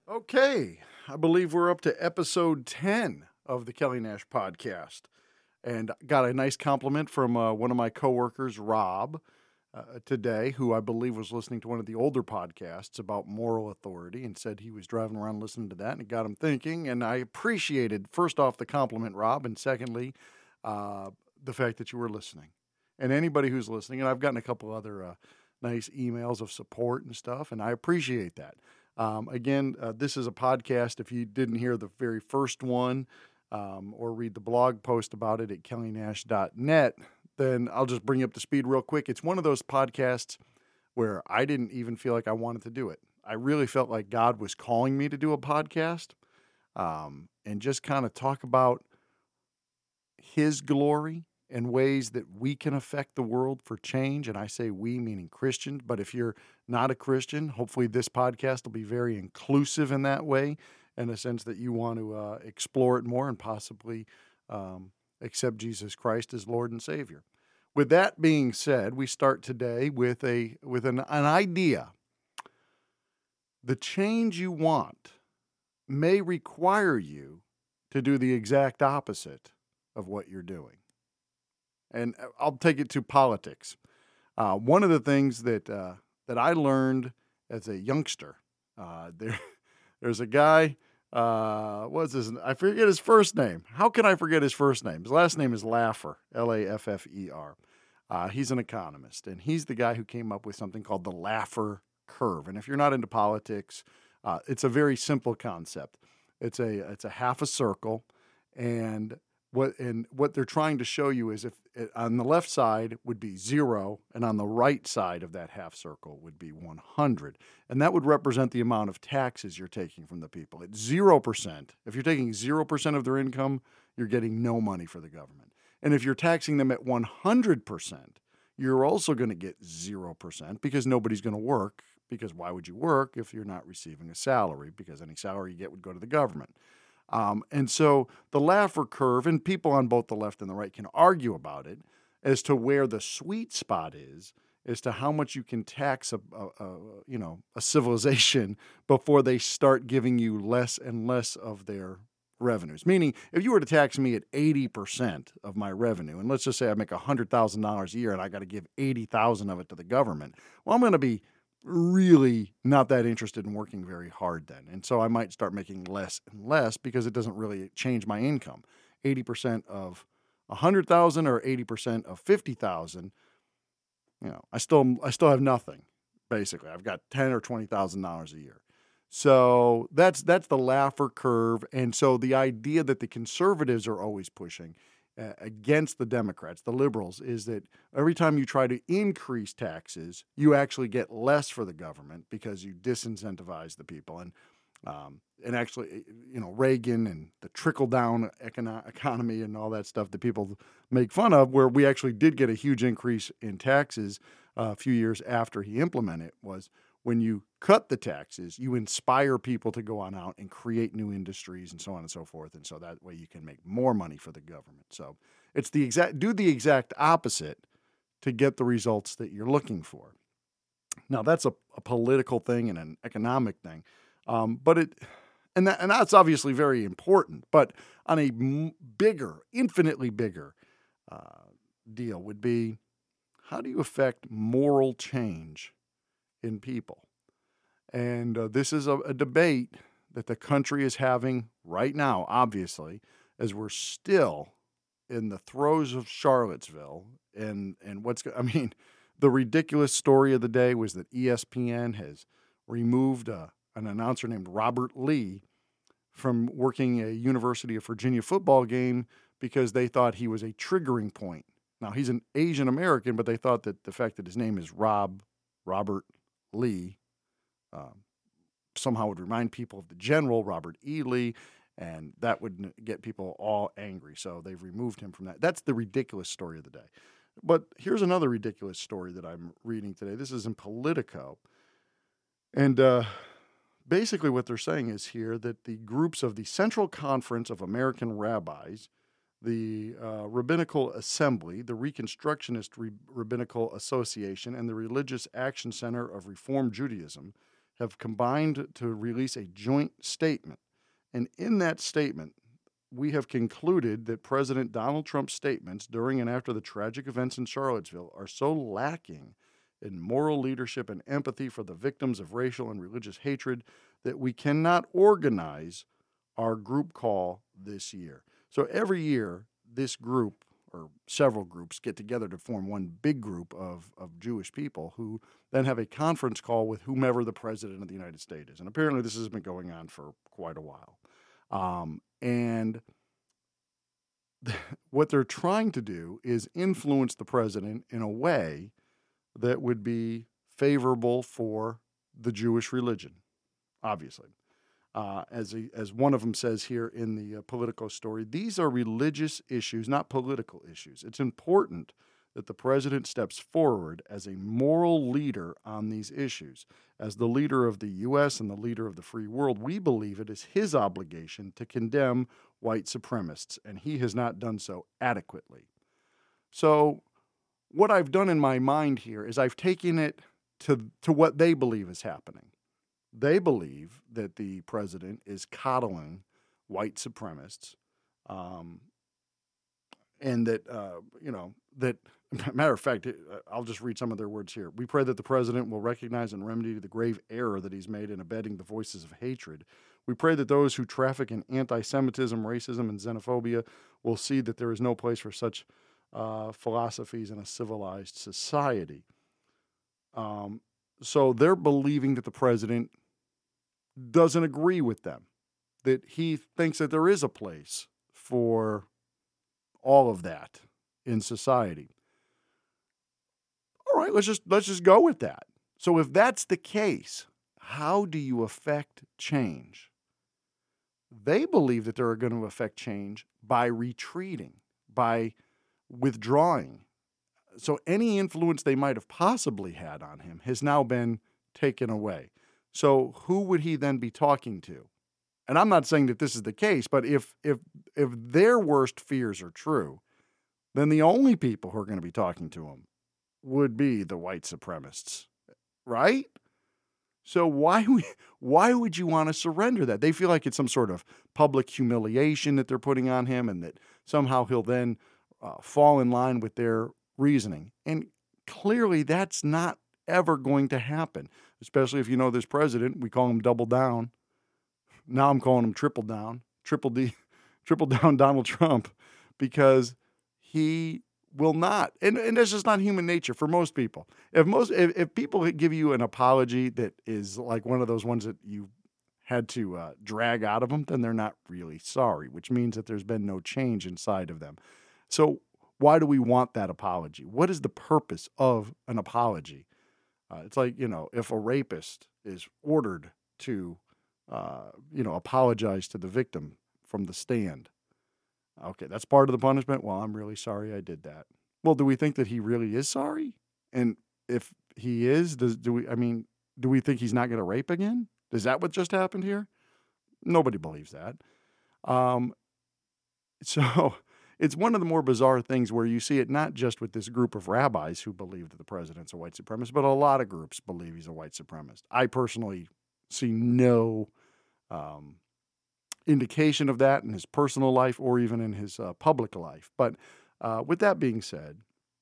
Okay, I believe we're up to episode 10 of the Kelly Nash podcast. And got a nice compliment from one of my coworkers, Rob, today, who I believe was listening to one of the older podcasts about moral authority and said he was driving around listening to that and it got him thinking. And I appreciated, first off, the compliment, Rob, and secondly, uh, the fact that you were listening. And anybody who's listening, and I've gotten a couple other nice emails of support and stuff, and I appreciate that. This is a podcast. If you didn't hear the very first one or read the blog post about it at kellynash.net, then I'll just bring you up to speed real quick. It's one of those podcasts where I didn't even feel like I wanted to do it. I really felt like God was calling me to do a podcast and just kind of talk about His glory and ways that we can affect the world for change. And I say we, meaning Christians. But if you're not a Christian, hopefully this podcast will be very inclusive in that way, in a sense that you want to explore it more and possibly accept Jesus Christ as Lord and Savior. With that being said, we start today with an idea. The change you want may require you to do the exact opposite of what you're doing. And I'll take it to politics. One of the things that I learned as a youngster, there's a guy. What's his? I forget his first name. How can I forget his first name? His last name is Laffer, Laffer. He's an economist, and he's the guy who came up with something called the Laffer curve. And if you're not into politics, it's a very simple concept. It's a half a circle, and what they're trying to show you is if on the left side would be 0 and on the right side of that half circle would be 100, and that would represent the amount of taxes you're taking from the people. At 0%, if you're taking 0% of their income, you're getting no money for the government. And if you're taxing them at 100%, you're also going to get 0% because nobody's going to work, because why would you work if you're not receiving a salary? Because any salary you get would go to the government. And so the Laffer curve, and people on both the left and the right can argue about it as to where the sweet spot is, as to how much you can tax a civilization before they start giving you less and less of their revenues. Meaning, if you were to tax me at 80% of my revenue, and let's just say I make $100,000 a year and I got to give 80,000 of it to the government, well, I'm going to be really not that interested in working very hard then. And so I might start making less and less because it doesn't really change my income. 80% of 100,000 or 80% of 50,000, I still have nothing. Basically, I've got $10,000 or $20,000 a year. So that's the Laffer curve. And so the idea that the conservatives are always pushing against the Democrats, the liberals, is that every time you try to increase taxes, you actually get less for the government because you disincentivize the people. And actually, Reagan and the trickle-down economy and all that stuff that people make fun of, where we actually did get a huge increase in taxes a few years after he implemented it, was when you cut the taxes, you inspire people to go on out and create new industries and so on and so forth. And so that way you can make more money for the government. So it's the exact opposite to get the results that you're looking for. Now that's a political thing and an economic thing. And that's obviously very important, but on a bigger, infinitely bigger deal would be, how do you affect moral change in people? And this is a debate that the country is having right now, obviously, as we're still in the throes of Charlottesville. And the ridiculous story of the day was that ESPN has removed an announcer named Robert Lee from working a University of Virginia football game because they thought he was a triggering point. Now, he's an Asian American, but they thought that the fact that his name is Robert Lee, somehow would remind people of the general, Robert E. Lee, and that would get people all angry. So they've removed him from that. That's the ridiculous story of the day. But here's another ridiculous story that I'm reading today. This is in Politico. And basically what they're saying is here that the groups of the Central Conference of American Rabbis, the Rabbinical Assembly, the Reconstructionist Rabbinical Association, and the Religious Action Center of Reform Judaism have combined to release a joint statement. And in that statement, we have concluded that President Donald Trump's statements during and after the tragic events in Charlottesville are so lacking in moral leadership and empathy for the victims of racial and religious hatred that we cannot organize our group call this year. So every year, this group or several groups get together to form one big group of Jewish people who then have a conference call with whomever the president of the United States is. And apparently this has been going on for quite a while. And what they're trying to do is influence the president in a way that would be favorable for the Jewish religion, obviously. As one of them says here in the Politico story, these are religious issues, not political issues. It's important that the president steps forward as a moral leader on these issues. As the leader of the U.S. and the leader of the free world, we believe it is his obligation to condemn white supremacists, and he has not done so adequately. So what I've done in my mind here is I've taken it to what they believe is happening. They believe that the president is coddling white supremacists, and that, that, matter of fact, I'll just read some of their words here. We pray that the president will recognize and remedy the grave error that he's made in abetting the voices of hatred. We pray that those who traffic in anti-Semitism, racism, and xenophobia will see that there is no place for such philosophies in a civilized society. So they're believing that the president doesn't agree with them, that he thinks that there is a place for all of that in society. All right, let's just go with that. So if that's the case, how do you affect change? They believe that they're going to affect change by retreating, by withdrawing. So any influence they might have possibly had on him has now been taken away. So who would he then be talking to? And I'm not saying that this is the case, but if their worst fears are true, then the only people who are going to be talking to him would be the white supremacists, right? So why would you want to surrender that? They feel like it's some sort of public humiliation that they're putting on him, and that somehow he'll then fall in line with their reasoning. And clearly that's not ever going to happen, especially if you know this president. We call him double down. Now I'm calling him triple down, triple down Donald Trump, because he will not. And that's just not human nature for most people. If people give you an apology that is like one of those ones that you had to drag out of them, then they're not really sorry, which means that there's been no change inside of them. So why do we want that apology? What is the purpose of an apology? It's like, if a rapist is ordered to, apologize to the victim from the stand. Okay, that's part of the punishment. Well, I'm really sorry I did that. Well, do we think that he really is sorry? And if he is, do we think he's not going to rape again? Is that what just happened here? Nobody believes that. So it's one of the more bizarre things where you see it not just with this group of rabbis who believe that the president's a white supremacist, but a lot of groups believe he's a white supremacist. I personally see no indication of that in his personal life or even in his public life. But with that being said,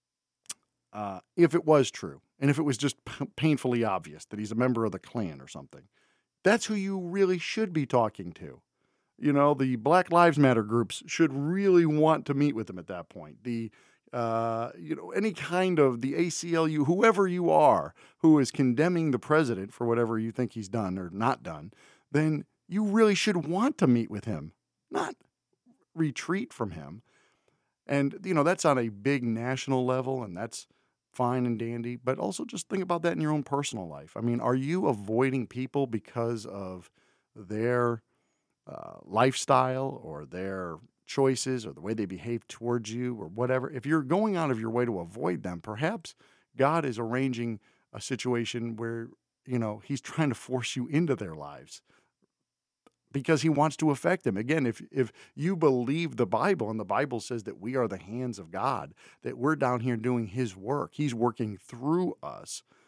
if it was true, and if it was just painfully obvious that he's a member of the Klan or something, that's who you really should be talking to. The Black Lives Matter groups should really want to meet with him at that point. Any kind of the ACLU, whoever you are, who is condemning the president for whatever you think he's done or not done, then you really should want to meet with him, not retreat from him. And, that's on a big national level, and that's fine and dandy. But also just think about that in your own personal life. I mean, are you avoiding people because of their lifestyle or their choices or the way they behave towards you or whatever? If you're going out of your way to avoid them, perhaps God is arranging a situation where, he's trying to force you into their lives because he wants to affect them. Again, if you believe the Bible, and the Bible says that we are the hands of God, that we're down here doing his work, he's working through us.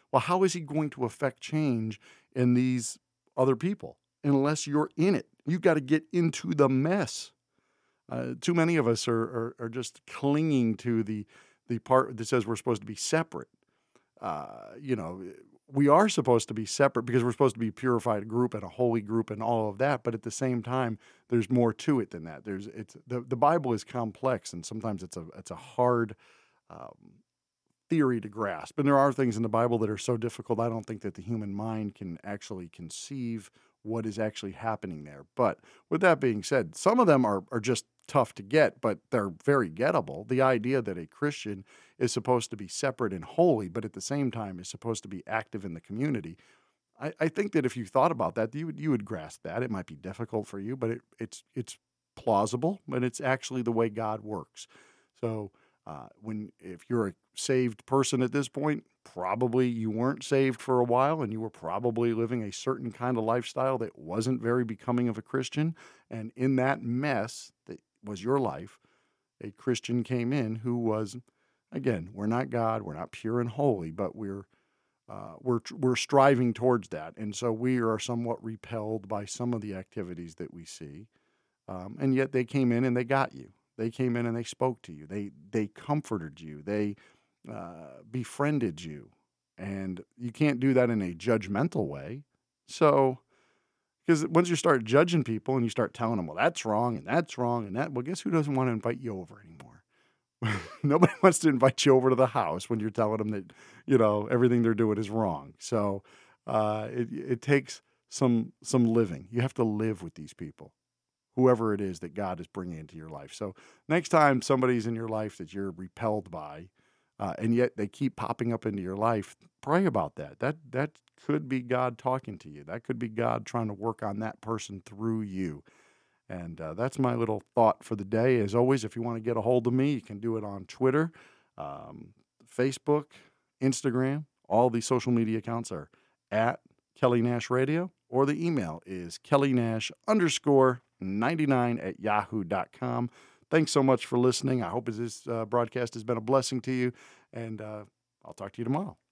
Well, how is he going to affect change in these other people unless you're in it? You've got to get into the mess. Too many of us are just clinging to the part that says we're supposed to be separate. You know, we are supposed to be separate because we're supposed to be a purified group and a holy group and all of that. But at the same time, there's more to it than that. The Bible is complex, and sometimes it's a hard theory to grasp. And there are things in the Bible that are so difficult, I don't think that the human mind can actually conceive what is actually happening there. But with that being said, some of them are just tough to get, but they're very gettable. The idea that a Christian is supposed to be separate and holy, but at the same time is supposed to be active in the community. I think that if you thought about that, you would grasp that. It might be difficult for you, but it's plausible, but it's actually the way God works. So if you're a saved person at this point, probably you weren't saved for a while and you were probably living a certain kind of lifestyle that wasn't very becoming of a Christian. And in that mess that was your life, a Christian came in who was, again, we're not God, we're not pure and holy, but we're striving towards that. And so we are somewhat repelled by some of the activities that we see. And yet they came in and they got you. They came in and they spoke to you. They comforted you. They befriended you. And you can't do that in a judgmental way. So, because once you start judging people and you start telling them, well, that's wrong and that's wrong and that, well, guess who doesn't want to invite you over anymore? Nobody wants to invite you over to the house when you're telling them that, everything they're doing is wrong. So it takes some living. You have to live with these people, whoever it is that God is bringing into your life. So next time somebody's in your life that you're repelled by, and yet they keep popping up into your life, pray about that. That could be God talking to you. That could be God trying to work on that person through you. And that's my little thought for the day. As always, if you want to get a hold of me, you can do it on Twitter, Facebook, Instagram. All the social media accounts are at Kelly Nash Radio, or the email is kellynash_99@yahoo.com. Thanks so much for listening. I hope this broadcast has been a blessing to you, and I'll talk to you tomorrow.